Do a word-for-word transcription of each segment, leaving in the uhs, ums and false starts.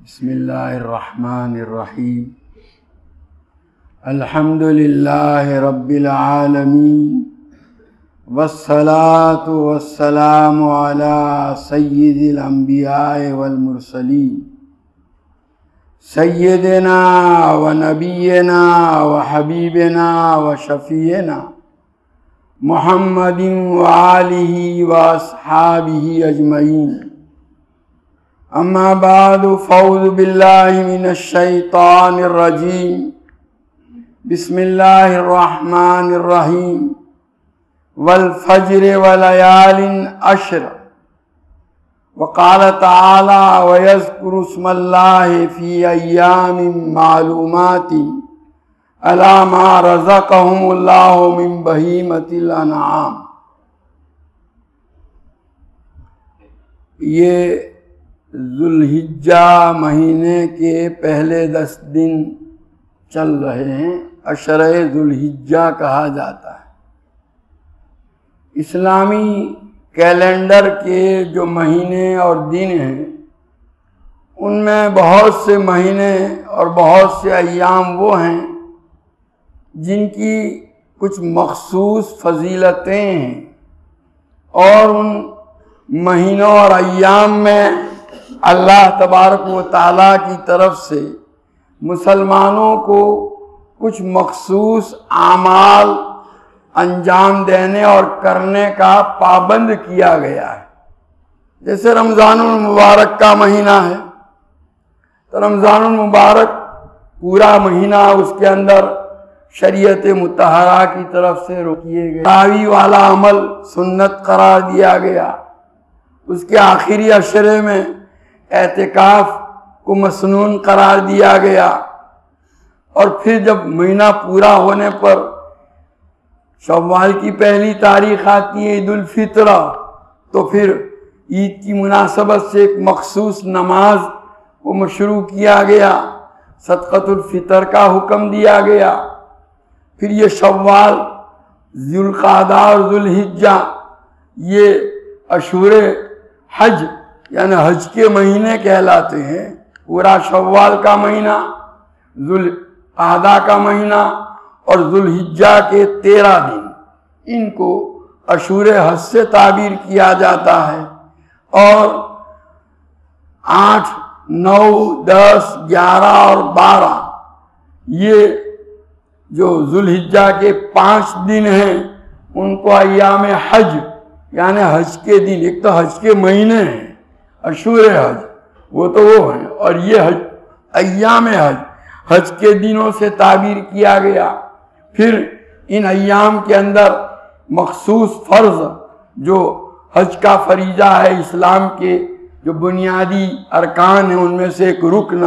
بسم اللہ الرحمن الرحیم الحمد للہ رب العالمین والصلاة والسلام علی سید الانبیاء والمرسلین سیدنا و نبینا و حبیبنا و شفیعنا محمد و آلہ و اصحابہ اجمعین. اما بعد فاعوذ باللہ من الشیطان الرجیم. بسم اللہ الرحمن الرحیم. والفجر ولیال عشر. وقال تعالی ویذکر اسم اللہ فی ایام معلومات علی ما رزقہم اللہ من بہیمۃ الانعام. یہ ذوالحجہ مہینے کے پہلے دس دن چل رہے ہیں. عشرہ ذوالحجہ کہا جاتا ہے. اسلامی کیلنڈر کے جو مہینے اور دن ہیں ان میں بہت سے مہینے اور بہت سے ایام وہ ہیں جن کی کچھ مخصوص فضیلتیں ہیں، اور ان مہینوں اور ایام میں اللہ تبارک و تعالیٰ کی طرف سے مسلمانوں کو کچھ مخصوص اعمال انجام دینے اور کرنے کا پابند کیا گیا ہے. جیسے رمضان المبارک کا مہینہ ہے تو رمضان المبارک پورا مہینہ اس کے اندر شریعت مطہرہ کی طرف سے روکیے گئے. تراویح والا عمل سنت قرار دیا گیا. اس کے آخری عشرے میں اعتکاف کو مسنون قرار دیا گیا. اور پھر جب مہینہ پورا ہونے پر شوال کی پہلی تاریخ آتی ہے عید الفطر، تو پھر عید کی مناسبت سے ایک مخصوص نماز کو مشروع کیا گیا. صدقۃ الفطر کا حکم دیا گیا. پھر یہ شوال، ذوالقعدہ اور ذوالحجہ یہ اشہر حج یعنی حج کے مہینے کہلاتے ہیں. پورا شوال کا مہینہ، ذوالقعدہ کا مہینہ اور ذوالحجہ کے تیرہ دن، ان کو اشہر حج سے تعبیر کیا جاتا ہے. اور آٹھ، نو، دس، گیارہ اور بارہ یہ جو ذوالحجہ کے پانچ دن ہیں ان کو ایام حج یعنی حج کے دن، ایک تو حج کے مہینے ہیں اشہر حج، وہ تو وہ ہیں، اور یہ حج ایام حج حج کے دنوں سے تعبیر کیا گیا. پھر ان ایام کے اندر مخصوص فرض جو حج کا فریضہ ہے، اسلام کے جو بنیادی ارکان ہیں ان میں سے ایک رکن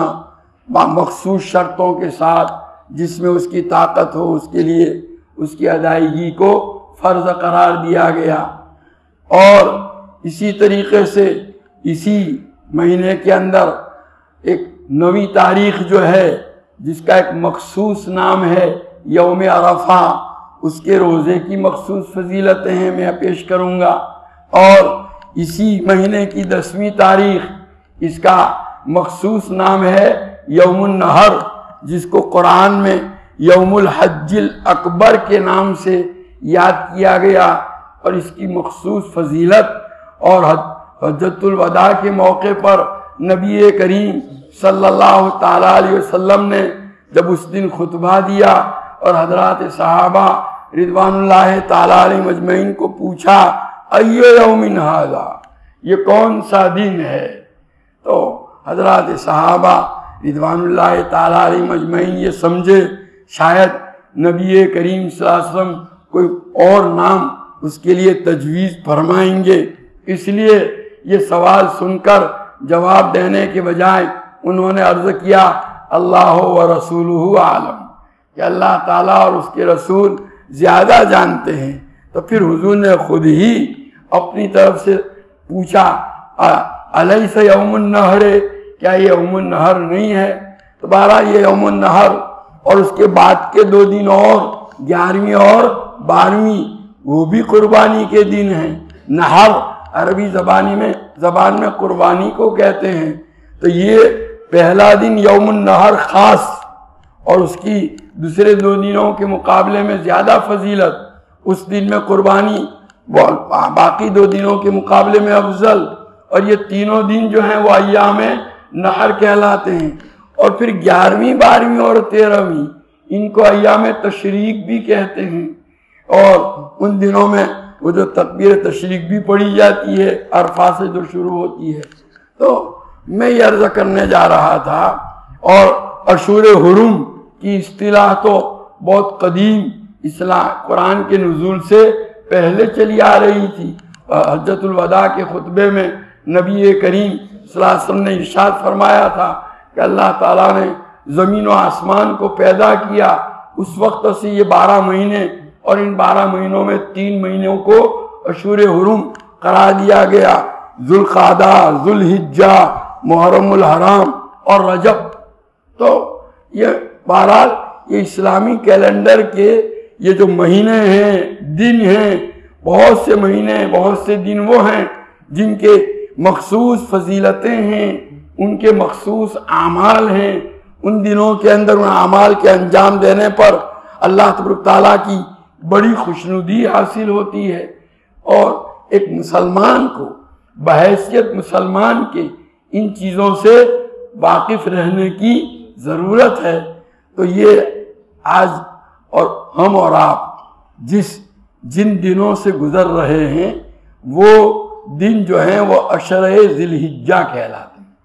مخصوص شرطوں کے ساتھ جس میں اس کی طاقت ہو اس کے لیے اس کی ادائیگی کو فرض قرار دیا گیا. اور اسی طریقے سے اسی مہینے کے اندر ایک نویں تاریخ جو ہے جس کا ایک مخصوص نام ہے یوم عرفہ، اس کے روزے کی مخصوص فضیلتیں ہیں، میں پیش کروں گا. اور اسی مہینے کی دسویں تاریخ اس کا مخصوص نام ہے یوم النحر، جس کو قرآن میں یوم الحج الاکبر کے نام سے یاد کیا گیا. اور اس کی مخصوص فضیلت اور حجۃ الوداع کے موقع پر نبی کریم صلی اللہ تعالیٰ علیہ وسلم نے جب اس دن خطبہ دیا اور حضرات صحابہ رضوان اللہ تعالیٰ علیہ مجمعین کو پوچھا ایو یوم ھذا، یہ کون سا دن ہے، تو حضرات صحابہ رضوان اللہ تعالیٰ علیہ مجمعین یہ سمجھے شاید نبی کریم صلی اللہ علیہ وسلم کوئی اور نام اس کے لیے تجویز فرمائیں گے. اس لیے یہ سوال سن کر جواب دینے کے بجائے انہوں نے عرض کیا اللہ و رسولہ عالم، کہ اللہ تعالیٰ اور اس کے رسول زیادہ جانتے ہیں. تو پھر حضور نے خود ہی اپنی طرف سے پوچھا الیس یوم النحر، کیا یہ یوم النحر نہیں ہے؟ تو بہرحال یہ یوم النحر اور اس کے بعد کے دو دن اور گیارہویں اور بارہویں وہ بھی قربانی کے دن ہیں. نحر عربی زبانی میں زبان میں قربانی کو کہتے ہیں. تو یہ پہلا دن یوم النحر خاص اور اس کی دوسرے دو دنوں کے مقابلے میں زیادہ فضیلت، اس دن میں قربانی باقی دو دنوں کے مقابلے میں افضل، اور یہ تینوں دن جو ہیں وہ ایام نحر کہلاتے ہیں۔ اور پھر گیارہویں بارہویں اور تیرہویں ان کو ایام تشریق بھی کہتے ہیں، اور ان دنوں میں وہ جو تکبیر تشریق بھی پڑھی جاتی ہے عرفہ سے جو شروع ہوتی ہے۔ تو میں یہ عرض کرنے جا رہا تھا، اور اشہر حرم کی اصطلاح تو بہت قدیم اسلام قرآن کے نزول سے پہلے چلی آ رہی تھی۔ حجۃ الوداع کے خطبے میں نبی کریم صلی اللہ علیہ وسلم نے ارشاد فرمایا تھا کہ اللہ تعالیٰ نے زمین و آسمان کو پیدا کیا، اس وقت سے یہ بارہ مہینے، اور ان بارہ مہینوں میں تین مہینوں کو اشہر حرم قرار دیا گیا، ذوالقعدہ، ذوالحجہ، محرم الحرام اور رجب۔ تو یہ بہرحال یہ اسلامی کیلنڈر کے یہ جو مہینے ہیں، دن ہیں، بہت سے مہینے، بہت سے دن وہ ہیں جن کے مخصوص فضیلتیں ہیں، ان کے مخصوص اعمال ہیں۔ ان دنوں کے اندر ان اعمال کے انجام دینے پر اللہ تبارک تعالیٰ کی بڑی خوشنودی حاصل ہوتی ہے، اور ایک مسلمان کو بحیثیت مسلمان کے ان چیزوں سے واقف رہنے کی ضرورت ہے۔ تو یہ آج اور ہم اور آپ جس جن دنوں سے گزر رہے ہیں وہ دن جو ہیں وہ عشرہ ذی الحجہ کہلاتے ہیں۔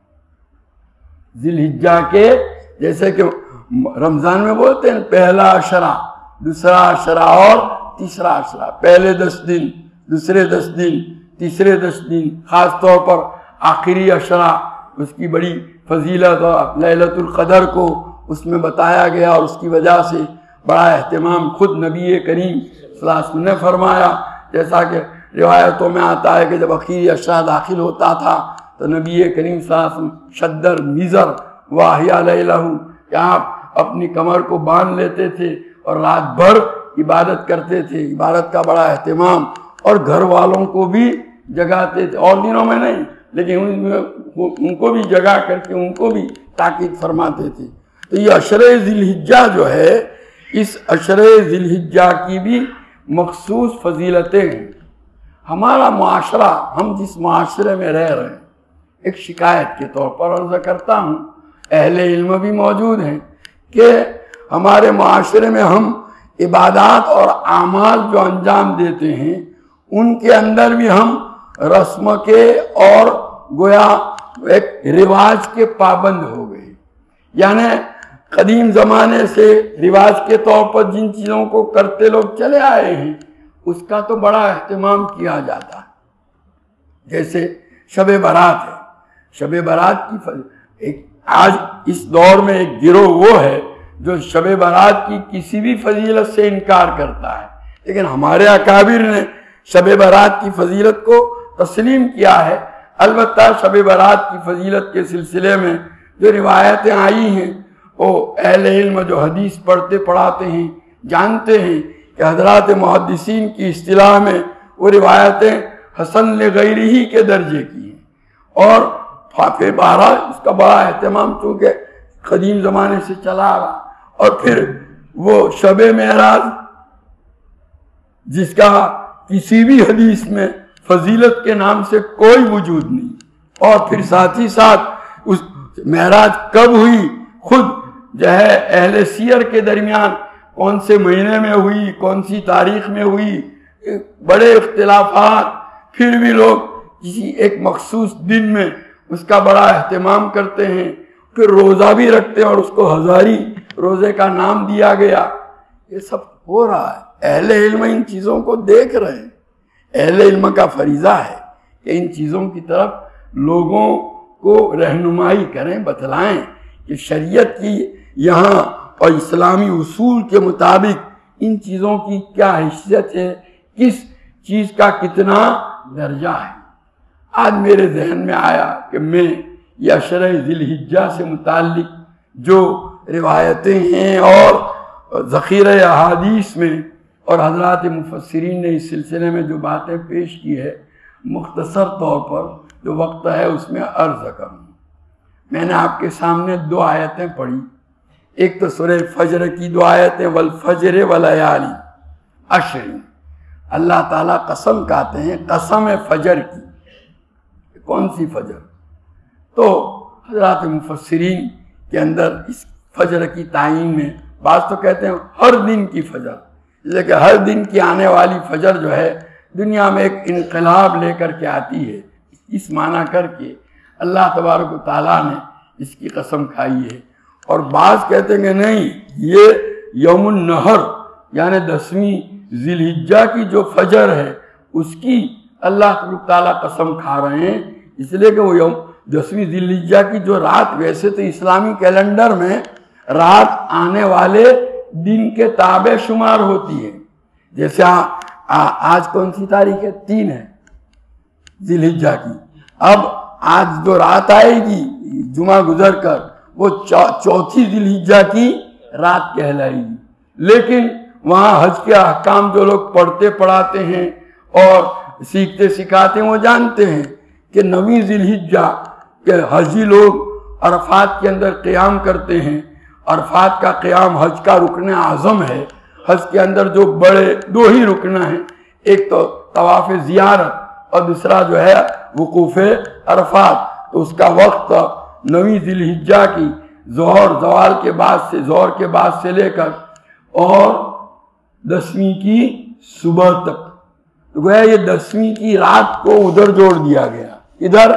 ذی الحجہ کے جیسے کہ رمضان میں بولتے ہیں پہلا عشرہ، دوسرا عشرہ اور تیسرا عشرہ، پہلے دس دن، دوسرے دس دن، تیسرے دس دن، خاص طور پر آخری عشرہ اس کی بڑی فضیلت اور لیلۃ القدر کو اس میں بتایا گیا، اور اس کی وجہ سے بڑا اہتمام خود نبی کریم صلی اللہ علیہ وسلم نے فرمایا، جیسا کہ روایتوں میں آتا ہے کہ جب آخری عشرہ داخل ہوتا تھا تو نبی کریم صلی اللہ علیہ وسلم شدر میزر واحیا لیلہ، کہ آپ اپنی کمر کو باندھ لیتے تھے اور رات بھر عبادت کرتے تھے، عبادت کا بڑا اہتمام، اور گھر والوں کو بھی جگاتے تھے، اور دنوں میں نہیں لیکن ان کو بھی جگا کر کے ان کو بھی تاکید فرماتے تھے۔ تو یہ عشرہ ذی الحجہ جو ہے، اس عشرہ ذی الحجہ کی بھی مخصوص فضیلتیں ہیں۔ ہمارا معاشرہ، ہم جس معاشرے میں رہ رہے ہیں، ایک شکایت کے طور پر عرض کرتا ہوں، اہل علم بھی موجود ہیں کہ ہمارے معاشرے میں ہم عبادات اور اعمال جو انجام دیتے ہیں ان کے اندر بھی ہم رسم کے اور گویا ایک رواج کے پابند ہو گئے۔ یعنی قدیم زمانے سے رواج کے طور پر جن چیزوں کو کرتے لوگ چلے آئے ہیں اس کا تو بڑا اہتمام کیا جاتا ہے، جیسے شب برات ہے۔ شب برات کی فض... ایک آج اس دور میں ایک گروہ وہ ہے جو شب برات کی کسی بھی فضیلت سے انکار کرتا ہے، لیکن ہمارے اکابر نے شب برات کی فضیلت کو تسلیم کیا ہے۔ البتہ شب برات کی فضیلت کے سلسلے میں جو روایتیں آئی ہیں وہ اہل علم جو حدیث پڑھتے پڑھاتے ہیں جانتے ہیں کہ حضرات محدثین کی اصطلاح میں وہ روایتیں حسن لغیرہ کے درجے کی ہیں، اور پھر بہرحال اس کا بڑا اہتمام چونکہ قدیم زمانے سے چلا آ رہا۔ اور پھر وہ شب معراج جس کا کسی بھی حدیث میں فضیلت کے نام سے کوئی وجود نہیں، اور پھر ساتھ ہی ساتھ اس معراج کب ہوئی، خود جو ہے اہل سیر کے درمیان کون سے مہینے میں ہوئی، کون سی تاریخ میں ہوئی، بڑے اختلافات، پھر بھی لوگ کسی ایک مخصوص دن میں اس کا بڑا اہتمام کرتے ہیں، پھر روزہ بھی رکھتے ہیں اور اس کو ہزاری روزے کا نام دیا گیا۔ یہ سب ہو رہا ہے، اہل علم ان چیزوں کو دیکھ رہے ہیں۔ اہل علم کا فریضہ ہے کہ ان چیزوں کی طرف لوگوں کو رہنمائی کریں، بتلائیں کہ شریعت کی یہاں اور اسلامی اصول کے مطابق ان چیزوں کی کیا حیثیت ہے، کس چیز کا کتنا درجہ ہے۔ آج میرے ذہن میں آیا کہ میں یہ عشرہ ذی الحجہ سے متعلق جو روایتیں ہیں اور ذخیرہ احادیث میں اور حضرات مفسرین نے اس سلسلے میں جو باتیں پیش کی ہے، مختصر طور پر جو وقت ہے اس میں عرض کروں۔ میں نے آپ کے سامنے دو آیتیں پڑھی، ایک تو سورہ فجر کی دو آیتیں، والفجر ولیالی عشر، اللہ تعالیٰ قسم کہتے ہیں، قسم فجر کی، کون سی فجر؟ تو حضرات مفسرین کے اندر اس فجر کی تعین میں بعض تو کہتے ہیں ہر دن کی فجر، لیکن ہر دن کی آنے والی فجر جو ہے دنیا میں ایک انقلاب لے کر کے آتی ہے، اس معنی کر کے اللہ تبارک و تعالیٰ نے اس کی قسم کھائی ہے۔ اور بعض کہتے ہیں کہ نہیں، یہ یوم النہر یعنی دسویں ذی الحجہ کی جو فجر ہے اس کی اللہ تبارک تعالیٰ قسم کھا رہے ہیں، اس لیے کہ وہ یوم دسویں ذی الحجہ کی جو رات، ویسے تو اسلامی کیلنڈر میں رات آنے والے دن کے تابع شمار ہوتی ہے، جیسے آج کون سی تاریخ ہے؟ تین ہے ذی الحجہ کی، اب آج جو رات آئے گی جمعہ گزر کر وہ چوتھی ذی الحجہ کی رات کہلائے گی۔ لیکن وہاں حج کے احکام جو لوگ پڑھتے پڑھاتے ہیں اور سیکھتے سکھاتے ہیں وہ جانتے ہیں کہ نویں ذی الحجہ کے حجی لوگ عرفات کے اندر قیام کرتے ہیں۔ عرفات کا قیام حج کا رکن اعظم ہے۔ حج کے اندر جو بڑے دو ہی رکن ہیں، ایک تو طواف زیارت اور دوسرا جو ہے وقوف عرفات، تو اس کا وقت نویں ذی الحجہ کی ظہر زوال کے بعد سے ظہر کے بعد سے لے کر اور دسویں کی صبح تک، تو گویا یہ دسویں کی رات کو ادھر جوڑ دیا گیا، ادھر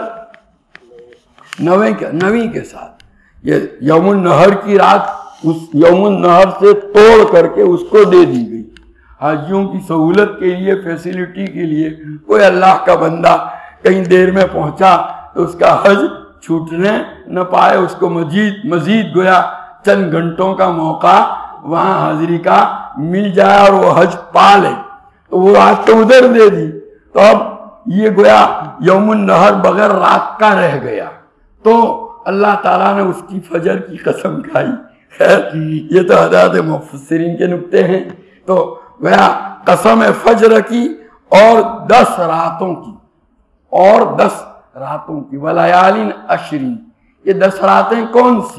نویں کے نویں کے ساتھ یہ یوم النہر کی رات اس یوم النہر سے توڑ کر کے اس کو دے دی گئی۔ حاجیوں کی سہولت کے لیے، فیسیلٹی کے لیے، کوئی اللہ کا بندہ کہیں دیر میں پہنچا تو اس کا حج چھوٹنے نہ پائے، اس کو مزید مزید گویا چند گھنٹوں کا موقع وہاں حاضری کا مل جائے اور وہ حج پا لے، تو وہ رات تو ادھر دے دی، تو اب یہ گویا یوم النہر بغیر رات کا رہ گیا، تو اللہ تعالیٰ نے اس کی فجر کی قسم کھائی۔ خیر یہ تو حضرات مفسرین کے نکتے ہیں، تو گویا قسم فجر کی اور دس راتوں کی اور دس راتوں کی ولیالین عشرین، یہ دس راتیں کون سی؟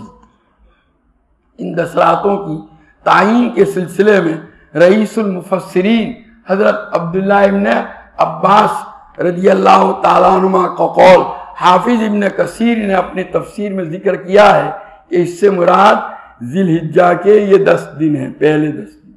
ان دس راتوں کی تعین کے سلسلے میں رئیس المفسرین حضرت عبداللہ ابن عباس رضی اللہ تعالیٰ عنہما کا قول حافظ ابن کثیر نے اپنی تفسیر میں ذکر کیا ہے کہ اس سے مراد ذی الحجہ کے یہ دس دن ہیں، پہلے دس دن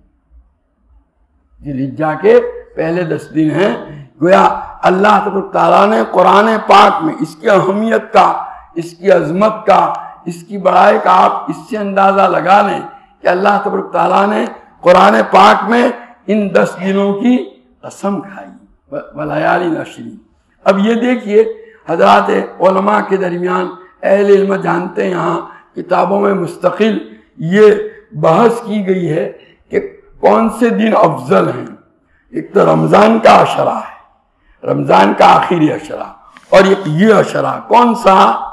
ذی الحجہ کے پہلے دس دن ہیں۔ گویا اللہ تبارک تعالیٰ نے قرآن پاک میں اس کی اہمیت کا، اس کی عظمت کا، اس کی بڑائی کا آپ اس سے اندازہ لگا لیں کہ اللہ تبارک تعالیٰ نے قرآن پاک میں ان دس دنوں کی قسم کھائی، ولیالین عشرین۔ اب یہ دیکھیے حضرات علماء کے درمیان اہل علم جانتے ہیں، یہاں کتابوں میں مستقل یہ بحث کی گئی ہے کہ کون سے دن افضل ہیں۔ ایک تو رمضان کا عشرہ ہے، رمضان کا آخری عشرہ، اور ایک یہ عشرہ کون سا؟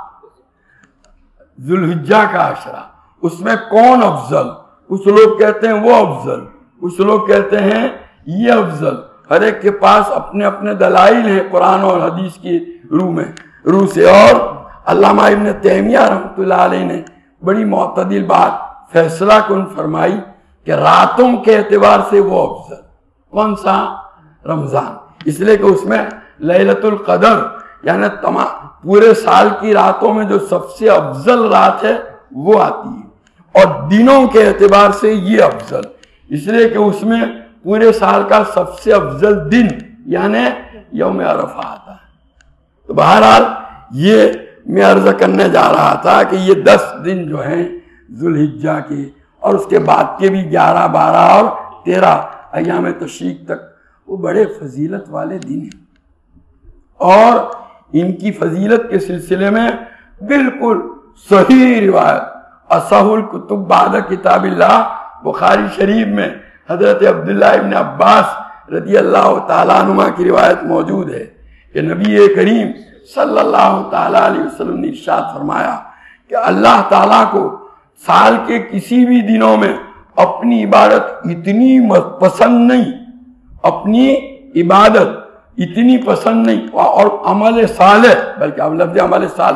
ذی الحجہ کا عشرہ۔ اس میں کون افضل؟ کچھ لوگ کہتے ہیں وہ افضل، کچھ لوگ کہتے ہیں یہ افضل، ہر ایک کے پاس اپنے اپنے دلائل ہیں قرآن اور حدیث کی روح میں روح سے۔ اور علامہ ابن تیمیہ رحمۃ اللہ علیہ نے بڑی معتدل بات فیصلہ کن فرمائی کہ راتوں کے اعتبار سے وہ افضل کون سا؟ رمضان، اس لیے کہ اس میں لیلۃ القدر یعنی تمام پورے سال کی راتوں میں جو سب سے افضل رات ہے وہ آتی ہے، اور دنوں کے اعتبار سے یہ افضل، اس لیے کہ اس میں پورے سال کا سب سے افضل دن یعنی یوم عرفہ آتا ہے۔ تو بہرحال یہ میں عرض کرنے جا رہا تھا کہ یہ دس دن جو ہیں ذی الحجہ کے، اور اس کے بعد کے بھی گیارہ بارہ اور تیرہ ایام تشریق تک، وہ بڑے فضیلت والے دن ہیں، اور ان کی فضیلت کے سلسلے میں بالکل صحیح روایت اصح الکتب بعد کتاب اللہ بخاری شریف میں حضرت عبداللہ ابن عباس رضی اللہ تعالیٰ عنہما کی روایت موجود ہے کہ نبی کریم صلی اللہ تعالیٰ علیہ وسلم نے ارشاد فرمایا کہ اللہ تعالیٰ کو سال کے کسی بھی دنوں میں اپنی عبادت اتنی پسند نہیں، اپنی عبادت اتنی پسند نہیں، اور عمل صالح، بلکہ اب لفظ عمل صالح،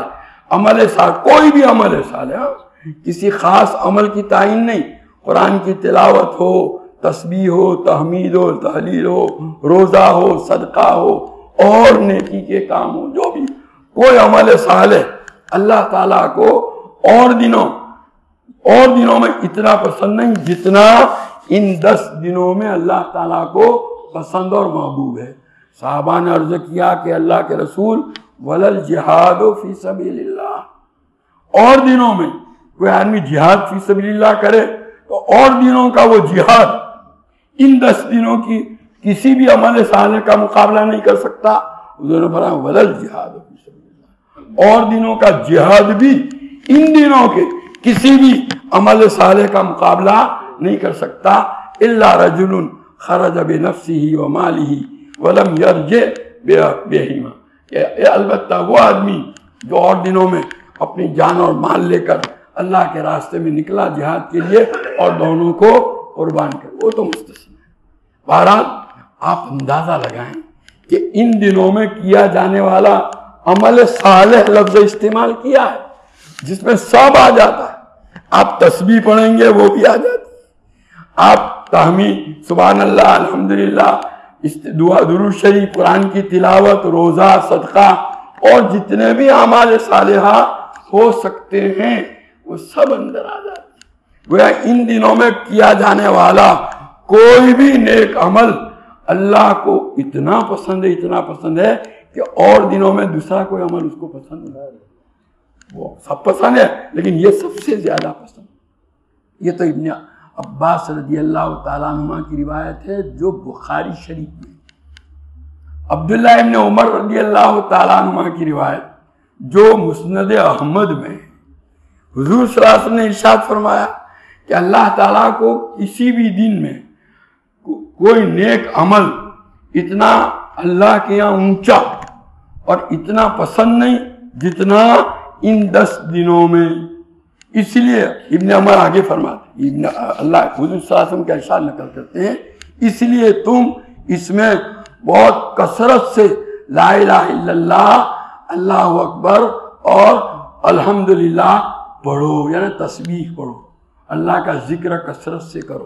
عمل صالح، کوئی بھی عمل صالح، کسی خاص عمل کی تعین نہیں، قرآن کی تلاوت ہو، تسبیح ہو، تحمید ہو، تحلیل ہو، روزہ ہو، صدقہ ہو، اور نیکی کے کام ہو، جو بھی کوئی عمل صالح اللہ تعالیٰ کو اور دنوں اور دنوں میں اتنا پسند نہیں جتنا ان دس دنوں میں اللہ تعالیٰ کو پسند اور محبوب ہے۔ صحابہ نے عرض کیا کہ اللہ کے رسول ولل جہاد فی سبیل اللہ، اور دنوں میں کوئی آدمی جہاد فی سبیل اللہ کرے تو اور دنوں کا وہ جہاد ان دس دنوں کی کسی بھی عمل صالح کا مقابلہ نہیں کر سکتا۔ حضور نے فرمایا ولل جہاد فی سبیل اللہ، اور دنوں کا جہاد بھی ان دنوں کے کسی بھی عمل صالح کا مقابلہ نہیں کر سکتا۔ الا رجل خرج بنفسه وماله ولم يرجع بهما، کہ البتہ وہ آدمی جو اور دنوں میں اپنی جان اور مال لے کر اللہ کے راستے میں نکلا جہاد کے لیے اور دونوں کو قربان کر، وہ تو مستثنی ہے۔ بہرحال آپ اندازہ لگائیں کہ ان دنوں میں کیا جانے والا عمل صالح لفظ استعمال کیا ہے جس میں سب آ جاتا ہے۔ آپ تسبیح پڑھیں گے وہ بھی آ جاتی ہے، آپ تحمید سبحان اللہ الحمدللہ، دعا درود شریف، قرآن کی تلاوت، روزہ، صدقہ اور جتنے بھی اعمال صالحہ ہو سکتے ہیں وہ سب اندر آ جاتے ہیں۔ گویا ان دنوں میں کیا جانے والا کوئی بھی نیک عمل اللہ کو اتنا پسند ہے اتنا پسند ہے کہ اور دنوں میں دوسرا کوئی عمل اس کو پسند نہیں ہے۔ وہ سب پسند ہے لیکن یہ سب سے زیادہ پسند۔ یہ تو ابن عباس رضی اللہ تعالیٰ عنہ کی روایت ہے جو بخاری شریف میں، عبداللہ ابن عمر رضی اللہ تعالیٰ عنہ کی روایت جو مسند احمد میں، حضور صلی اللہ علیہ وسلم نے ارشاد فرمایا کہ اللہ تعالیٰ کو کسی بھی دن میں کوئی نیک عمل اتنا اللہ کے یہاں اونچا اور اتنا پسند نہیں جتنا ان دس دنوں میں۔ اس لیے ابن عمر آگے فرماتے ابن اللہ حضور صلی اللہ علیہ وسلم کا ارشاد نقل کرتے ہیں، اس لیے تم اس میں بہت کثرت سے لا الہ الا اللہ، اللہ اکبر اور الحمدللہ پڑھو، یعنی تسبیح پڑھو، اللہ کا ذکر کثرت سے کرو۔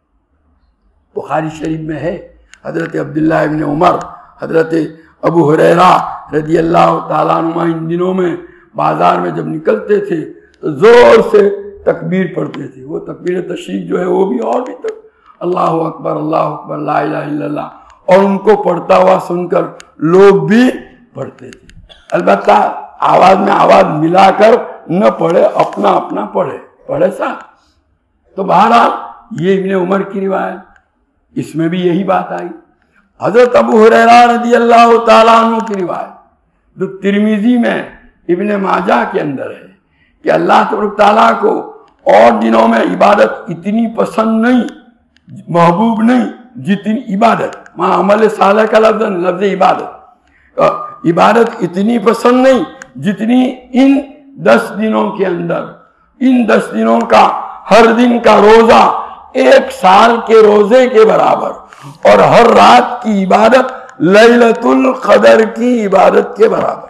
بخاری شریف میں ہے حضرت عبداللہ ابن عمر، حضرت ابو ہریرہ رضی اللہ تعالیٰ عنہ ان دنوں میں بازار میں جب نکلتے تھے تو زور سے تکبیر پڑھتے تھے۔ وہ تکبیر تشریف جو ہے وہ بھی اور بھی تک اللہ اکبر اللہ اکبر لا الہ الا اللہ، اور ان کو پڑھتا ہوا سن کر لوگ بھی پڑھتے تھے۔ البتہ آواز میں آواز ملا کر نہ پڑھے، اپنا اپنا پڑھے پڑھے ساتھ۔ تو بہرحال یہ ابن عمر کی روایت، اس میں بھی یہی بات آئی۔ حضرت ابو ہریرہ رضی اللہ تعالیٰ عنہ کی روایت جو ترمذی میں ابن ماجہ کے اندر ہے کہ اللہ تبارک تعالیٰ کو اور دنوں میں عبادت اتنی پسند نہیں، محبوب نہیں جتنی عبادت، ماں عمل صالح کا لفظ لفظ عبادت، عبادت اتنی پسند نہیں جتنی ان دس دنوں کے اندر، ان دس دنوں کا ہر دن کا روزہ ایک سال کے روزے کے برابر، اور ہر رات کی عبادت لیلۃ القدر کی عبادت کے برابر۔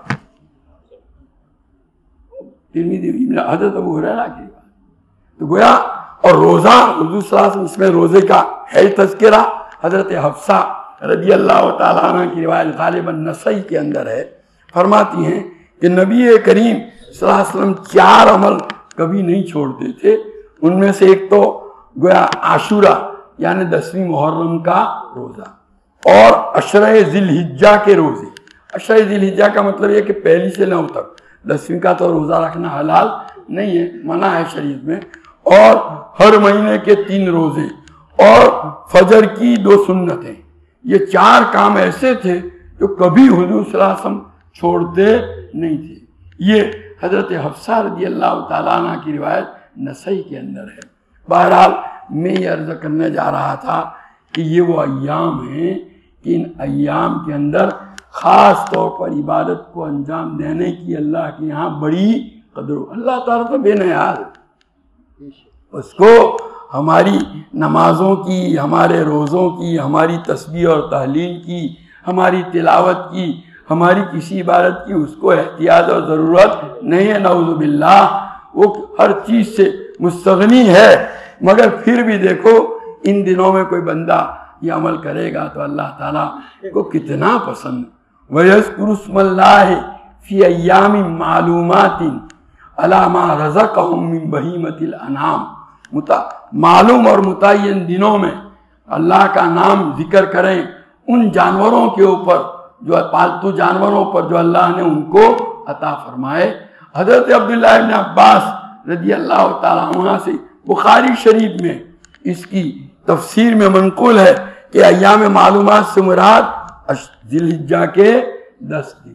حضرت ابو ہریرہ کی بات تو گویا، اور روزہ حضور صلی اللہ علیہ وسلم اس میں روزے کا ہے تذکرہ۔ حضرت حفصہ رضی اللہ تعالیٰ عنہ کی روایت غالباً نسائی کے اندر ہے، فرماتی ہیں کہ نبی کریم صلی اللہ علیہ وسلم چار عمل کبھی نہیں چھوڑتے تھے، ان میں سے ایک تو گویا عاشورہ یعنی دسویں محرم کا روزہ، اور عشرہ ذی الحجہ کے روزے۔ عشرہ ذی الحجہ کا مطلب یہ کہ پہلی سے نو تک، دسویں کا تو روزہ رکھنا حلال نہیں ہے، منع ہے شریعت میں، اور ہر مہینے کے تین روزے اور فجر کی دو سنتیں۔ یہ چار کام ایسے تھے جو کبھی حضور صلی اللہ علیہ وسلم چھوڑتے نہیں تھے۔ یہ حضرت حفصہ رضی اللہ تعالیٰ عنہ کی روایت نسائی کے اندر ہے۔ بہرحال میں یہ عرض کرنے جا رہا تھا کہ یہ وہ ایام ہیں کہ ان ایام کے اندر خاص طور پر عبادت کو انجام دینے کی اللہ کے یہاں بڑی قدر ہو۔ اللہ تعالیٰ تو بے نیاز، اس کو ہماری نمازوں کی، ہمارے روزوں کی، ہماری تسبیح اور تحلیل کی، ہماری تلاوت کی، ہماری کسی عبادت کی اس کو احتیاط اور ضرورت نہیں ہے، نعوذ باللہ، وہ ہر چیز سے مستغنی ہے۔ مگر پھر بھی دیکھو ان دنوں میں کوئی بندہ یہ عمل کرے گا تو اللہ تعالیٰ کو کتنا پسند۔ وَيَذْكُرُ اسْمَ اللَّهِ فِي أَيَّامٍ مَّعْلُومَاتٍ عَلَىٰ مَا رَزَقَهُم مِّن بَهِیمَةِ الْأَنْعَامِ، معلوم اور متعین دنوں میں اللہ کا نام ذکر کریں ان جانوروں کے اوپر جو پالتو جانوروں پر جو اللہ نے ان کو عطا فرمائے۔ حضرت عبداللہ ابن عباس رضی اللہ تعالیٰ عنہ سے بخاری شریف میں اس کی تفسیر میں منقول ہے کہ ایام معلومات سے مراد ذی الحجہ کے دس دن۔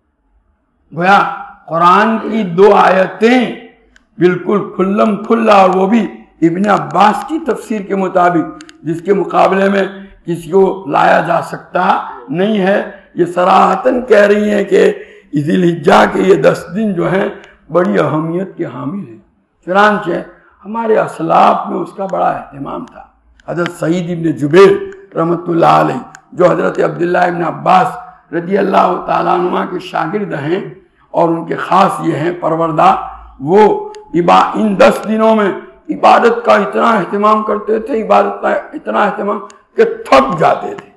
گویا قرآن کی دو آیتیں بالکل کھلم کھلا، اور وہ بھی ابن عباس کی تفسیر کے مطابق، جس کے مقابلے میں کسی کو لایا جا سکتا نہیں ہے، یہ صراحتاً کہہ رہی ہیں کہ ذی الحجہ کے یہ دس دن جو ہیں بڑی اہمیت کے حامل ہیں۔ چنانچہ ہمارے اسلاف میں اس کا بڑا اہتمام تھا۔ حضرت سعید ابن جبیر رحمۃ اللہ علیہ جو حضرت عبداللہ ابن عباس رضی اللہ تعالیٰ عنہ کے شاگرد ہیں اور ان کے خاص یہ ہیں پروردہ، وہ ان دس دنوں میں عبادت کا اتنا اہتمام کرتے تھے، عبادت کا اتنا اہتمام کہ تھک جاتے تھے،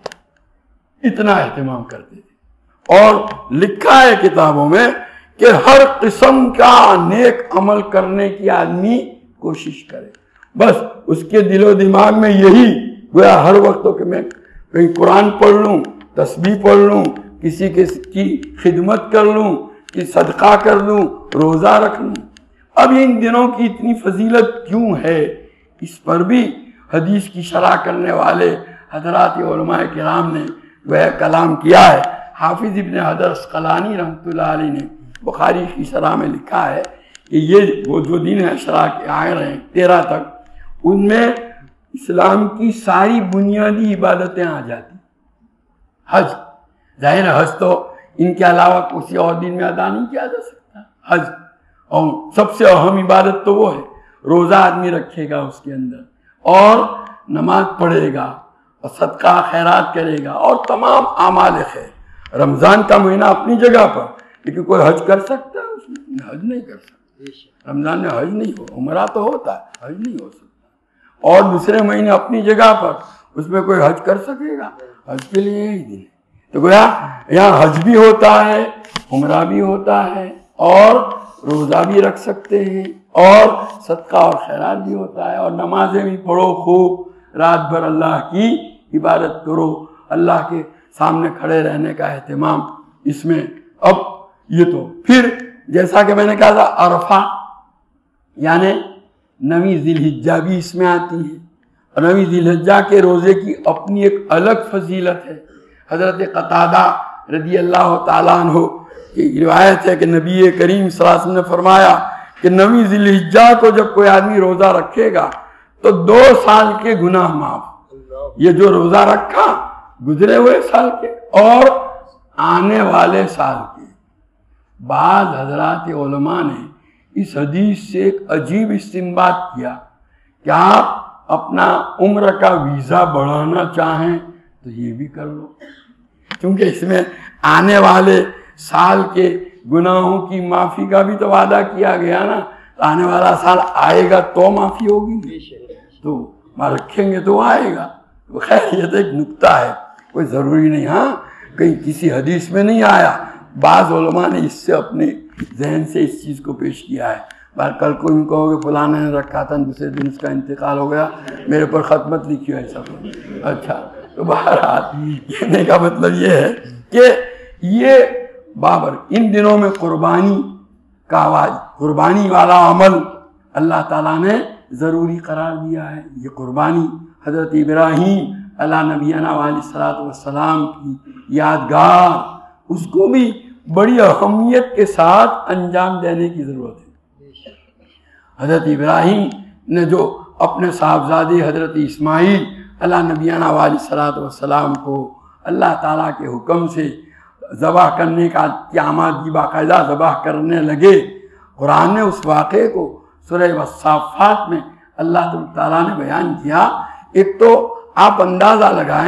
اتنا اہتمام کرتے تھے۔ اور لکھا ہے کتابوں میں کہ ہر قسم کا نیک عمل کرنے کی آدمی کوشش کرے، بس اس کے دل و دماغ میں یہی گویا ہر وقت کہ میں کہیں قرآن پڑھ لوں، تسبیح پڑھ لوں، کسی کی خدمت کر لوں، کہ صدقہ کر لوں، روزہ رکھ لوں۔ اب ان دنوں کی اتنی فضیلت کیوں ہے، اس پر بھی حدیث کی شرح کرنے والے حضرات علماء کرام نے وہ کلام کیا ہے۔ حافظ ابن حجر عسقلانی رحمۃ اللہ علیہ نے بخاری کی شرح میں لکھا ہے کہ یہ وہ جو دن ہے شرح کے آئے رہے ہیں تیرہ تک، ان میں اسلام کی ساری بنیادی عبادتیں آ جاتی۔ حج، ظاہر حج تو ان کے علاوہ کسی اور دن میں ادا نہیں کیا جا سکتا، حج، اور سب سے اہم عبادت تو وہ ہے۔ روزہ آدمی رکھے گا اس کے اندر، اور نماز پڑھے گا، اور صدقہ خیرات کرے گا، اور تمام اعمال خیر۔ رمضان کا مہینہ اپنی جگہ پر، لیکن کوئی حج کر سکتا ہے اس میں؟ حج نہیں کر سکتا۔ رمضان میں حج نہیں ہو، عمرہ تو ہوتا ہے، حج نہیں ہو سکتا۔ اور دوسرے مہینے اپنی جگہ پر، اس میں کوئی حج کر سکے گا؟ حج کے لیے یہی دن ہے۔ تو گویا یہاں حج بھی ہوتا ہے، عمرہ بھی ہوتا ہے، اور روزہ بھی رکھ سکتے ہیں، اور صدقہ اور خیرات بھی ہوتا ہے، اور نمازیں بھی پڑھو خوب، رات بھر اللہ کی عبادت کرو، اللہ کے سامنے کھڑے رہنے کا اہتمام اس میں۔ اب یہ تو پھر جیسا کہ میں نے کہا تھا عرفہ یعنی نویں ذی الحجہ بھی اس میں آتی ہے، اور نویں ذی الحجہ کے روزے کی اپنی ایک الگ فضیلت ہے۔ حضرت قتادہ رضی اللہ تعالیٰ عنہ کی روایت ہے کہ نبی کریم صلی اللہ علیہ وسلم نے فرمایا کہ نویں ذی الحجہ کو جب کوئی آدمی روزہ رکھے گا تو دو سال کے گناہ معاف، یہ جو روزہ رکھا گزرے ہوئے سال کے اور آنے والے سال کے۔ بعض حضرات علماء نے اس حدیث سے ایک عجیب استنباط کیا کہ آپ اپنا عمر کا ویزا بڑھانا چاہیں تو یہ بھی کر لو، کیونکہ اس میں آنے والے سال کے گناہوں کی معافی کا بھی تو وعدہ کیا گیا نا، آنے والا سال آئے گا تو معافی ہوگی، تو رکھیں گے تو آئے گا۔ خیر یہ تو ایک نکتہ ہے، کوئی ضروری نہیں، ہاں کہیں کسی حدیث میں نہیں آیا، بعض علماء نے اس سے اپنے ذہن سے اس چیز کو پیش کیا ہے۔ بار کل کو ان کہو گے فلاں نے رکھا تھا، دوسرے دن اس کا انتقال ہو گیا، میرے پر خط مت لکھیو ایسا۔ اچھا، تو بہرحال کہنے کا مطلب یہ ہے کہ یہ بابر ان دنوں میں قربانی کا آواز، قربانی والا عمل اللہ تعالیٰ نے ضروری قرار دیا ہے۔ یہ قربانی حضرت ابراہیم علیہ نبینا علیہ الصلوۃ والسلام کی یادگار، اس کو بھی بڑی اہمیت کے ساتھ انجام دینے کی ضرورت ہے۔ حضرت ابراہیم نے جو اپنے صاحبزادے حضرت اسماعیل علیہ نبینا علیہ الصلوۃ والسلام کو اللہ تعالیٰ کے حکم سے ذبح کرنے کا قیامات کی باقاعدہ ذبح کرنے لگے، قرآن نے اس واقعے کو سورہ والصافات میں اللہ تعالیٰ نے بیان کیا۔ ایک تو آپ اندازہ لگائیں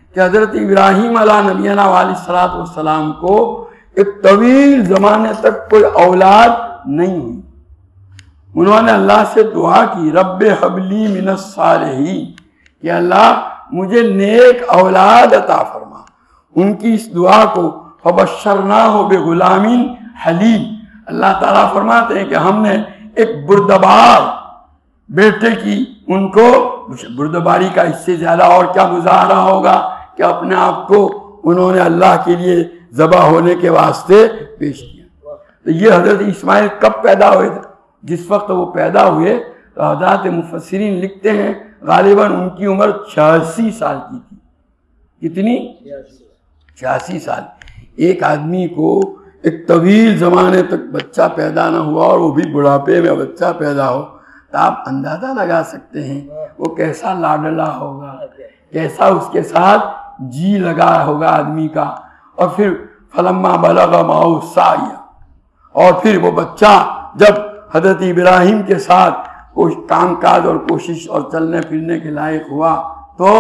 کہ حضرت ابراہیم علیہ نبینا علیہ الصلوۃ والسلام کو ایک طویل زمانے تک کوئی اولاد نہیں ہوئی. انہوں نے اللہ سے دعا کی رب حبلی من الصالحین کہ اللہ مجھے نیک اولاد عطا فرما. ان کی اس دعا کو فبشرناہ بغلام حلیم، اللہ تعالیٰ فرماتے ہیں کہ ہم نے ایک بردبار بیٹے کی ان کو، بردباری کا اس سے زیادہ اور کیا مظاہرہ ہوگا کہ اپنے آپ کو انہوں نے اللہ کے لیے ذبح ہونے کے واسطے پیش کیا. تو یہ حضرت اسماعیل کب پیدا ہوئے تھے؟ جس وقت وہ پیدا ہوئے تو حضرات مفسرین لکھتے ہیں غالباً ان کی عمر چھیاسی سال کی تھی. کتنی؟ چھیاسی سال. ایک آدمی کو ایک طویل زمانے تک بچہ پیدا نہ ہوا اور وہ بھی بڑھاپے میں بچہ پیدا ہو تو آپ اندازہ لگا سکتے ہیں وہ کیسا لاڈلا ہوگا، کیسا اس کے ساتھ جی لگا ہوگا آدمی کا. اور پھر فلما بلغ معه السعی، اور پھر وہ بچہ جب حضرت ابراہیم کے ساتھ کوئی کام کاج اور کوشش اور چلنے پھرنے کے لائق ہوا تو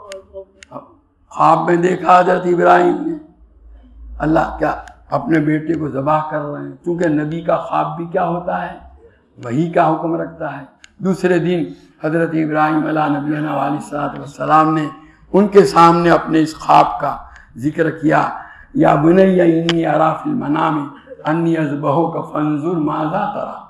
خواب میں دیکھا حضرت ابراہیم نے اللہ کیا اپنے بیٹے کو ذبح کر رہے ہیں. چونکہ نبی کا خواب بھی کیا ہوتا ہے؟ وحی کا حکم رکھتا ہے. دوسرے دن حضرت ابراہیم علیہ نبینا علیہ الصلوۃ والسلام نے ان کے سامنے اپنے اس خواب کا ذکر کیا. یا بنی انی اری فی المنام انی اذبحک فانظر ماذا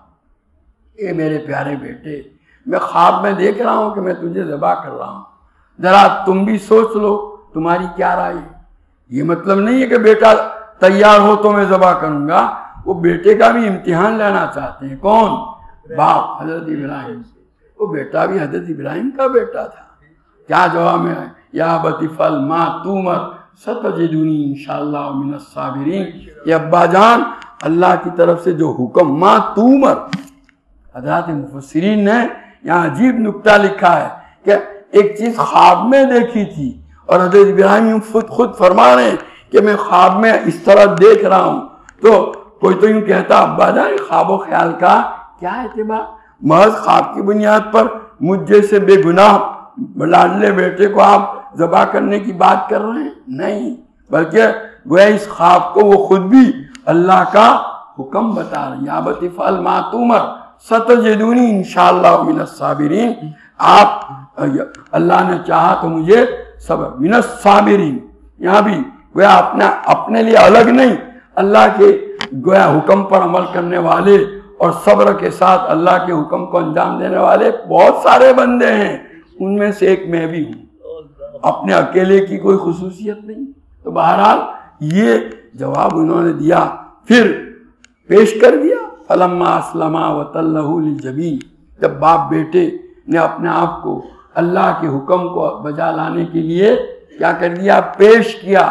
تری، اے میرے پیارے بیٹے میں خواب میں دیکھ رہا ہوں کہ میں تجھے ذبح کر رہا ہوں، ذرا تم بھی سوچ لو تمہاری کیا رائے ہے. یہ مطلب نہیں ہے کہ بیٹا تیار ہو تو میں ذبح کروں گا. وہ بیٹے کا بھی امتحان لینا چاہتے ہیں. کون؟ باپ حضرت ابراہیم. وہ بیٹا بھی حضرت ابراہیم کا بیٹا تھا. کیا جواب ہے؟ یا ابت افعل ما تؤمر ستجدنی انشاءاللہ من الصابرین. یہ ابا جان اللہ کی طرف سے جو حکم ما تؤمر، حضرات مفسرین نے یہاں عجیب نکتہ لکھا ہے کہ ایک چیز خواب میں دیکھی تھی اور حضرت ابراہیم خود خود فرما رہے ہیں کہ میں خواب میں اس طرح دیکھ رہا ہوں. تو کوئی تو یوں کہتا ابا جان خواب و خیال کا کیا اعتبار، محض خواب کی بنیاد پر مجھ جیسے بے گناہ لاڈلے بیٹے کو آپ ذبح کرنے کی بات کر رہے ہیں؟ نہیں، بلکہ گویا اس خواب کو وہ خود بھی اللہ کا حکم بتا رہے ہیں. یا ابت افعل ما تؤمر ستجدنی انشاءاللہ من الصابرین. آپ اللہ نے چاہا تو مجھے صبر من الصابرین، یہاں بھی گویا اپنا اپنے لیے الگ نہیں، اللہ کے گویا حکم پر عمل کرنے والے اور صبر کے ساتھ اللہ کے حکم کو انجام دینے والے بہت سارے بندے ہیں، ان میں سے ایک میں بھی ہوں. اپنے اکیلے کی کوئی خصوصیت نہیں. تو بہرحال یہ جواب انہوں نے دیا، پھر پیش کر دیا فلما اسلما وتلہ للجبین. جب باپ بیٹے نے اپنے آپ کو اللہ کے حکم کو بجا لانے کے لیے کیا کر دیا؟ پیش کیا.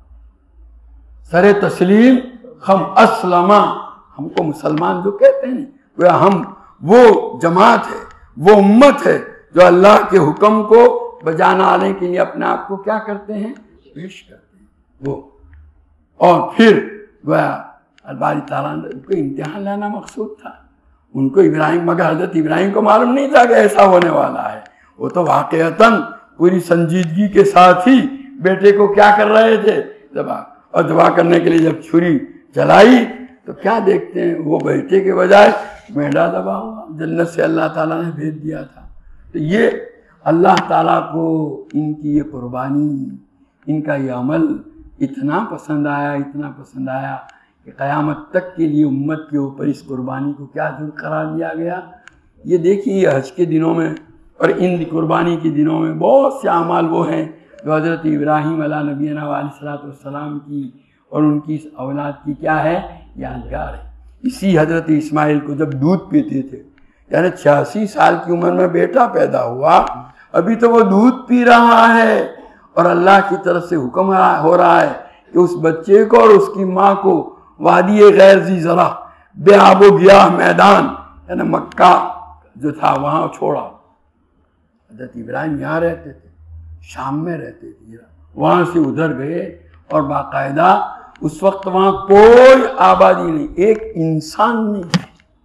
سر تسلیم ہم اسلما، ہم کو مسلمان جو کہتے ہیں وہ ہم وہ جماعت ہے، وہ امت ہے جو اللہ کے حکم کو بجانا آنے کے لیے اپنے آپ کو کیا کرتے ہیں؟ پیش کرتے ہیں. وہ اور پھر گویا الباری تعالیٰ نے ان کو امتحان لینا مقصود تھا. ان کو ابراہیم، مگر حضرت ابراہیم کو معلوم نہیں تھا کہ ایسا ہونے والا ہے. وہ تو واقعتاً پوری سنجیدگی کے ساتھ ہی بیٹے کو کیا کر رہے تھے؟ ذبح. اور ذبح کرنے کے لیے جب چھری چلائی تو کیا دیکھتے ہیں؟ وہ بیٹے کے بجائے مینڈا ذبح ہوا. جنت سے اللہ تعالیٰ نے بھیج دیا تھا. تو یہ اللہ تعالیٰ کو ان کی یہ قربانی، ان کا یہ عمل اتنا پسند آیا، اتنا پسند آیا کہ قیامت تک کے لیے امت کے اوپر اس قربانی کو کیا ذکر قرار دیا گیا. یہ دیکھیے حج کے دنوں میں اور ان قربانی کے دنوں میں بہت سے اعمال وہ ہیں جو حضرت ابراہیم علیہ نبینا علیہ الصلوۃ والسلام کی اور ان کی اس اولاد کی کیا ہے؟ یادگار ہے. اسی حضرت اسماعیل کو جب دودھ پیتے تھے، یعنی چھیاسی سال کی عمر میں بیٹا پیدا ہوا، ابھی تو وہ دودھ پی رہا ہے اور اللہ کی طرف سے حکم ہو رہا ہے کہ اس بچے کو اور اس کی ماں کو وادی غیر ذی زرع، بے آب و گیاہ میدان یعنی مکہ جو تھا وہاں چھوڑا. حضرت ابراہیم یہاں رہتے تھے، شام میں رہتے تھے، وہاں سے ادھر گئے اور باقاعدہ اس وقت وہاں کوئی آبادی نہیں، ایک انسان نہیں.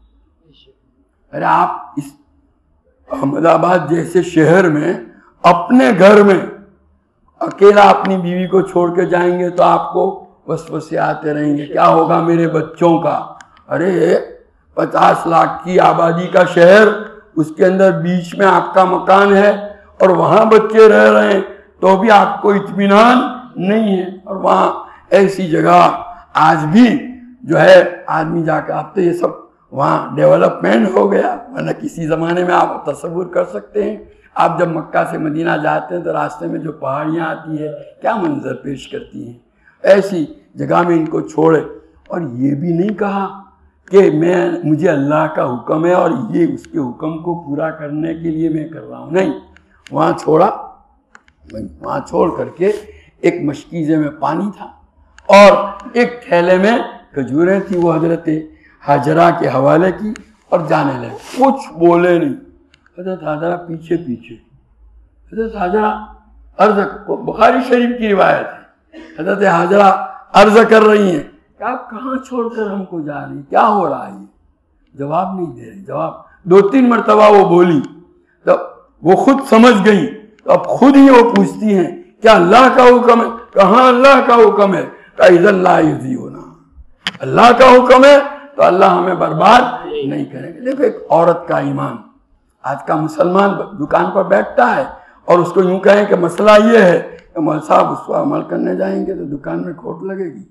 ارے آپ اس احمد آباد جیسے شہر میں اپنے گھر میں اکیلا اپنی بیوی کو چھوڑ کے جائیں گے تو آپ کو وسوسے آتے رہیں گے، کیا ہوگا میرے بچوں کا؟ ارے پچاس لاکھ کی آبادی کا شہر، اس کے اندر بیچ میں آپ کا مکان ہے اور وہاں بچے رہ رہے ہیں تو بھی آپ کو اطمینان نہیں ہے. اور وہاں ایسی جگہ آج بھی جو ہے آدمی جا کے، آپ تو یہ سب وہاں ڈیولپمنٹ ہو گیا، ورنہ کسی زمانے میں آپ تصور کر سکتے ہیں آپ جب مکہ سے مدینہ جاتے ہیں تو راستے میں جو پہاڑیاں آتی ہے کیا منظر پیش کرتی ہیں. ایسی جگہ میں ان کو چھوڑے، اور یہ بھی نہیں کہا کہ میں مجھے اللہ کا حکم ہے اور یہ اس کے حکم کو پورا کرنے کے لیے میں کر رہا ہوں، نہیں. وہاں چھوڑا، وہاں چھوڑ کر کے ایک مشکیزے میں پانی تھا اور ایک تھیلے میں کھجوریں تھی، وہ حضرت حاجرہ کے حوالے کی اور جانے لگے. کچھ بولے نہیں. حضرت حاجرہ پیچھے پیچھے، حضرت حاجرہ عرض، بخاری شریف کی روایت ہے، حضرت حاجرہ عرض کر رہی ہیں کہ آپ کہاں چھوڑ کر ہم کو جا رہی، کیا ہو رہا ہے؟ جواب نہیں دے رہی. جواب دو تین مرتبہ وہ بولی، تو وہ خود سمجھ گئی، تو اب خود ہی وہ پوچھتی ہیں کیا اللہ کا حکم ہے؟ کہاں اللہ کا حکم ہے؟ کہ اذن لا یضیعنا، اللہ کا حکم ہے تو اللہ ہمیں برباد نہیں کرے گا. دیکھو ایک عورت کا ایمان. آج کا مسلمان دکان پر بیٹھتا ہے اور اس کو یوں کہیں کہ مسئلہ یہ ہے کہ مول صاحب اس کو عمل کرنے جائیں گے تو دکان میں کھوٹ لگے گی،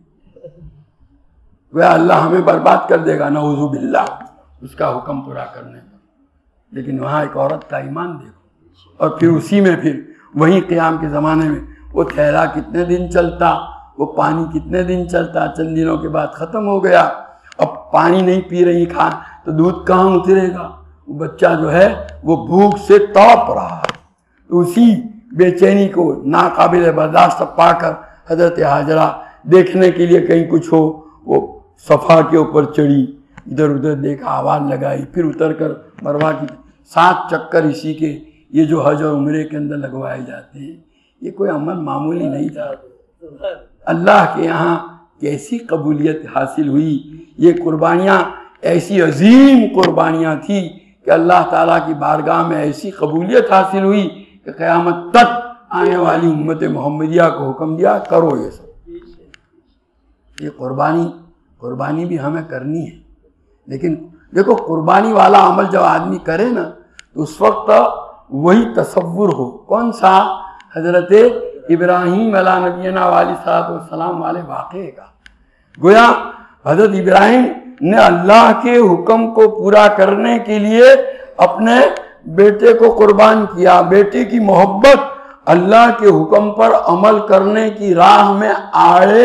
وہ اللہ ہمیں برباد کر دے گا، نعوذ باللہ، اس کا حکم پورا کرنے کا. لیکن وہاں ایک عورت کا ایمان دیکھو. اور پھر اسی میں پھر وہیں قیام کے زمانے میں وہ تھیلا کتنے دن چلتا، وہ پانی کتنے دن چلتا، چند دنوں کے بعد ختم ہو گیا. اب پانی نہیں پی رہی کھا تو دودھ کہاں اترے گا؟ وہ بچہ جو ہے وہ بھوک سے تڑپ رہا ہے. اسی بے چینی کو ناقابل برداشت پا کر حضرت حاجرہ دیکھنے کے لیے کہیں کچھ ہو، وہ صفا کے اوپر چڑھی، ادھر ادھر دیکھا، آواز لگائی، پھر اتر کر مروہ کی سات چکر اسی کے، یہ جو حج اور عمرے کے اندر لگوائے جاتے ہیں، یہ کوئی عمل معمولی نہیں تھا. اللہ کے یہاں کیسی قبولیت حاصل ہوئی. یہ قربانیاں ایسی عظیم قربانیاں تھیں کہ اللہ تعالیٰ کی بارگاہ میں ایسی قبولیت حاصل ہوئی کہ قیامت تک آنے والی امت محمدیہ کو حکم دیا کرو یہ سب. یہ قربانی قربانی بھی ہمیں کرنی ہے. لیکن دیکھو قربانی والا عمل جب آدمی کرے نا تو اس وقت وہی تصور ہو. کون سا؟ حضرت ابراہیم علیہ نبینا علیہ صلاۃ والسلام والے واقعے کا. گویا حضرت ابراہیم نے اللہ کے حکم کو پورا کرنے کے لیے اپنے بیٹے کو قربان کیا. بیٹے کی محبت اللہ کے حکم پر عمل کرنے کی راہ میں آڑے.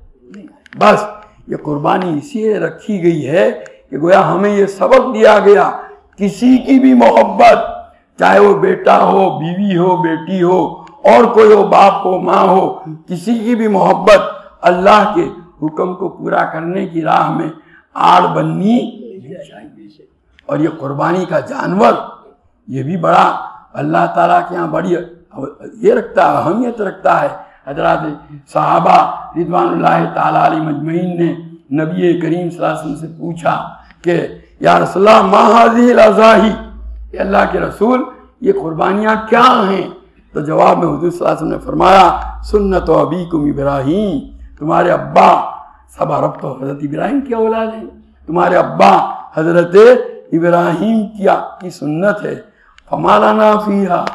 بس یہ قربانی اسی لیے رکھی گئی ہے کہ گویا ہمیں یہ سبق دیا گیا، کسی کی بھی محبت، چاہے وہ بیٹا ہو، بیوی ہو، بیٹی ہو، اور کوئی ہو، باپ ہو، ماں ہو، کسی کی بھی محبت اللہ کے حکم کو پورا کرنے کی راہ میں آڑ بننی چاہیے. اور یہ قربانی کا جانور یہ بھی بڑا اللہ تعالیٰ کے یہاں بڑی یہ رکھتا ہے، اہمیت رکھتا ہے. حضرات صحابہ رضوان اللہ تعالیٰ علیہ مجمعین نے نبی کریم صلی اللہ علیہ وسلم سے پوچھا کہ یا رسول اللہ ما هذه الاضاحی، کہ اللہ کے رسول یہ قربانیاں کیا ہیں؟ تو جواب میں حضور صلی اللہ علیہ وسلم نے فرمایا سنت ابیکم ابراہیم، تمہارے ابا سب عرب تو حضرت ابراہیم کی اولاد ہیں، تمہارے ابا حضرت ابراہیم کیا کی سنت ہے. فما لنا فیہا،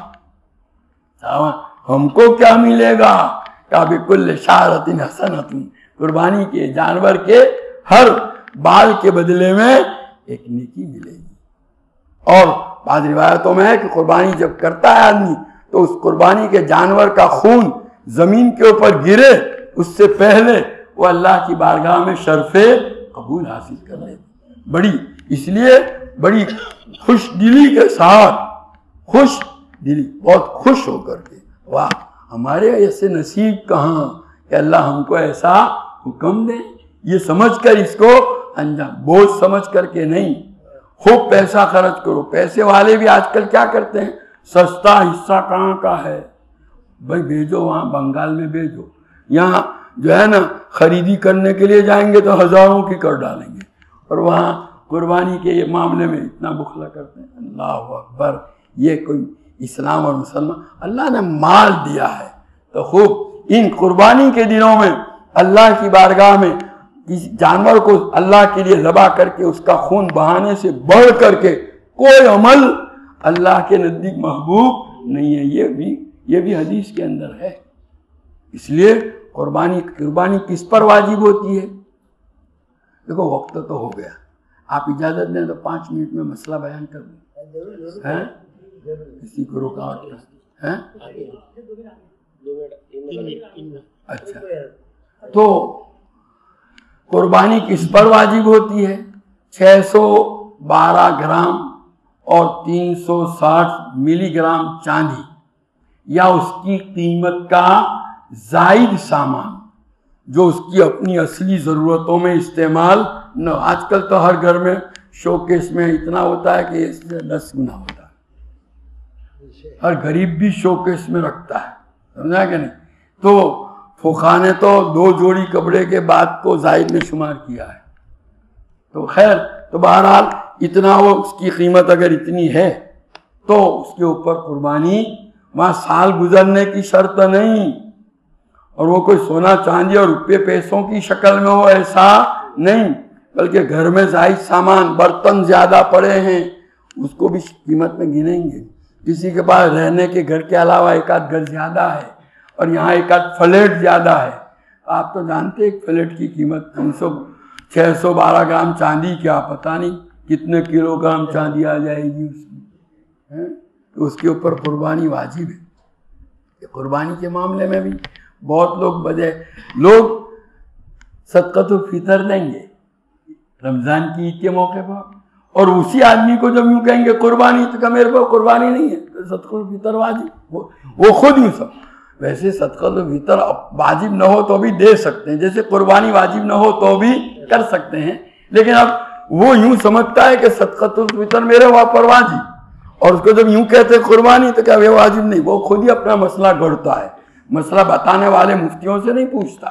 ہم کو کیا ملے گا؟ کہ بکل شعرۃ حسنۃ، قربانی کے جانور کے ہر بال کے بدلے میں ایک نیکی ملے گی. اور بعض روایتوں میں ہے کہ قربانی جب کرتا ہے آدمی تو اس قربانی کے جانور کا خون زمین کے اوپر گرے اس سے پہلے وہ اللہ کی بارگاہ میں شرف قبول حاصل کر لے. بڑی اس لیے بڑی خوش دلی کے ساتھ، خوش دلی، بہت خوش ہو کر کے، واہ ہمارے ایسے نصیب کہاں کہ اللہ ہم کو ایسا حکم دے. یہ سمجھ کر اس کو انجام، بوجھ سمجھ کر کے نہیں. خوب پیسہ خرچ کرو. پیسے والے بھی آج کل کیا کرتے ہیں، سستا حصہ کہاں کا ہے بھائی بھیجو، وہاں بنگال میں بھیجو. یہاں جو ہے نا خریدی کرنے کے لیے جائیں گے تو ہزاروں کی کر ڈالیں گے، اور وہاں قربانی کے معاملے میں اتنا بخلا کرتے ہیں. اللہ اکبر. یہ کوئی اسلام اور مسلمان، اللہ نے مال دیا ہے تو خوب ان قربانی کے دنوں میں اللہ کی بارگاہ میں کسی جانور کو اللہ کے لیے ذبح کر کے اس کا خون بہانے سے بڑھ کر کے کوئی عمل اللہ کے نزدیک محبوب نہیں ہے. یہ بھی یہ بھی حدیث کے اندر ہے. اس لیے قربانی قربانی کس پر واجب ہوتی ہے؟ دیکھو وقت تو ہو گیا, آپ اجازت دیں تو پانچ منٹ میں مسئلہ بیان کر دیں. کسی کو رکاوٹ ہے؟ اچھا, تو قربانی کس پر واجب ہوتی ہے؟ چھ سو بارہ گرام اور تین سو ساٹھ ملی گرام چاندی یا اس کی قیمت کا زائد سامان جو اس کی اپنی اصلی ضرورتوں میں استعمال نہ. آج کل تو ہر گھر میں شوکیس میں اتنا ہوتا ہے کہ اس سے دس گنا ہوتا ہے. ہر غریب بھی شوکیس میں رکھتا ہے, سمجھا کہ نہیں؟ تو فقہا نے تو دو جوڑی کپڑے کے بعد کو زائد میں شمار کیا ہے. تو خیر, تو بہرحال اتنا وہ اس کی قیمت اگر اتنی ہے تو اس کے اوپر قربانی, وہاں سال گزرنے کی شرط نہیں, اور وہ کوئی سونا چاندی اور روپے پیسوں کی شکل میں ہو ایسا نہیں, بلکہ گھر میں زائد سامان, برتن زیادہ پڑے ہیں اس کو بھی قیمت میں گنیں گے. کسی کے پاس رہنے کے گھر کے علاوہ ایک آدھ گھر زیادہ ہے اور یہاں ایک آدھ فلیٹ زیادہ ہے. آپ تو جانتے ایک فلیٹ کی قیمت تین سو چھ سو بارہ گرام چاندی, کیا پتہ نہیں کتنے کلو گرام چاندی آ جائے گی اس کی, تو اس کے اوپر قربانی واجب ہے. قربانی کے معاملے میں بھی بہت لوگ بجے لوگ صدقۃ الفطر دیں گے رمضان کی عید کے موقع پر, اور اسی آدمی کو جب یوں کہیں گے قربانی, تو کہ میرے پاس قربانی نہیں ہے, صدقۃ الفطر واجب, وہ خود یوں سب. ویسے صدقۃ الفطر واجب نہ ہو تو بھی دے سکتے ہیں, جیسے قربانی واجب نہ ہو تو بھی کر سکتے ہیں, لیکن اب وہ یوں سمجھتا ہے کہ صدقۃ الفطر میرے وہاں پر واجب, اور اس کو جب یوں کہتے ہیں قربانی تو کیا وہ واجب نہیں, وہ خود ہی اپنا مسئلہ گڑھتا ہے, مسئلہ بتانے والے مفتیوں سے نہیں پوچھتا.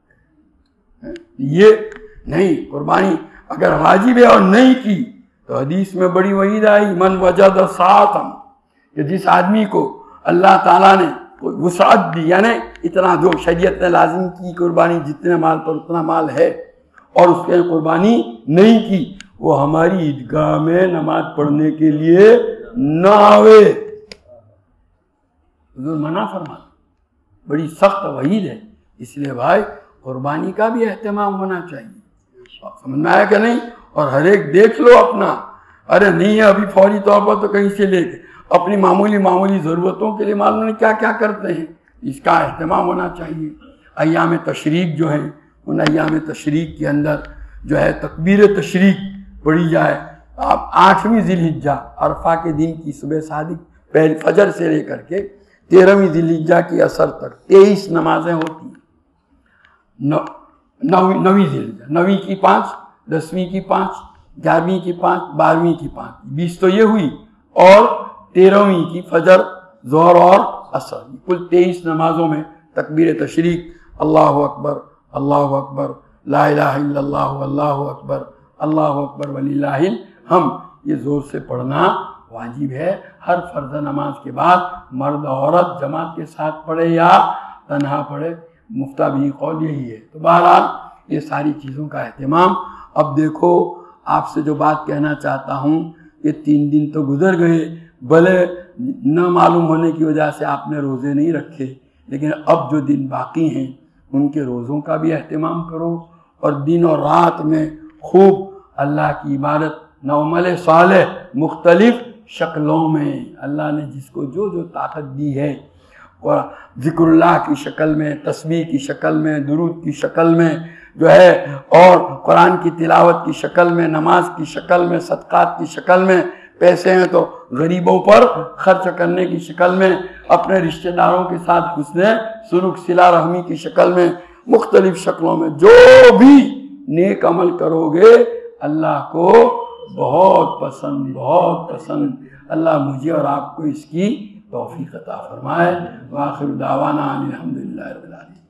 یہ نہیں, قربانی اگر واجب ہے اور نہیں کی تو حدیث میں بڑی وعید آئی, من وجد ساعتاً, کہ جس آدمی کو اللہ تعالیٰ نے وسعت دی, یعنی اتنا جو شریعت نے لازم کی قربانی جتنے مال پر اتنا مال ہے, اور اس کے قربانی نہیں کی, وہ ہماری عیدگاہ میں نماز پڑھنے کے لیے نہ آوے. حضور منع فرما, بڑی سخت وعید ہے. اس لیے بھائی قربانی کا بھی اہتمام ہونا چاہیے, سمجھ میں آیا کہ نہیں؟ اور ہر ایک دیکھ لو اپنا, ارے نہیں ہے ابھی فوری طور پر تو کہیں سے لے کے اپنی معمولی معمولی ضرورتوں کے لیے معلوم نہیں کیا کیا کرتے ہیں, اس کا اہتمام ہونا چاہیے. ایام تشریق جو ہیں, ان ایام تشریق کے اندر جو ہے تکبیر تشریق پڑھی جائے. آپ آٹھویں ذی الحجہ عرفہ کے دن کی صبح صادق پہلے فجر سے لے کر کے تیرہویں ذی الحجہ کی عصر تک تیئیس نمازیں ہوتی ہیں. نویں ذی الحجہ, نویں کی پانچ, دسویں کی پانچ, گیارہویں کی پانچ, بارہویں کی پانچ, بیس تو یہ ہوئی, اور تیرہویں کی فجر, ظہر اور عصر, کل تیئیس نمازوں میں تکبیر تشریق اللہ اکبر اللہ اکبر لا الہ الا اللہ اللہ اکبر اللہ اکبر وللہ الحمد, یہ زور سے پڑھنا واجب ہے. ہر فرض نماز کے بعد مرد عورت جماعت کے ساتھ پڑھے یا تنہا پڑھے, مفتہ بھی قول یہی ہے. تو بہرحال یہ ساری چیزوں کا اہتمام. اب دیکھو آپ سے جو بات کہنا چاہتا ہوں, کہ تین دن تو گزر گئے, بھلے نہ معلوم ہونے کی وجہ سے آپ نے روزے نہیں رکھے, لیکن اب جو دن باقی ہیں ان کے روزوں کا بھی اہتمام کرو, اور دن اور رات میں خوب اللہ کی عبادت, نومل صالح مختلف شکلوں میں اللہ نے جس کو جو جو طاقت دی ہے, اور ذکر اللہ کی شکل میں, تسبیح کی شکل میں, درود کی شکل میں جو ہے, اور قرآن کی تلاوت کی شکل میں, نماز کی شکل میں, صدقات کی شکل میں, پیسے ہیں تو غریبوں پر خرچ کرنے کی شکل میں, اپنے رشتہ داروں کے ساتھ حسن سلوک صلہ رحمی کی شکل میں, مختلف شکلوں میں جو بھی نیک عمل کرو گے اللہ کو بہت پسند بہت پسند. اللہ مجھے اور آپ کو اس کی توفیق عطا فرمائے. وآخر دعوانا الحمدللہ رب العالمین.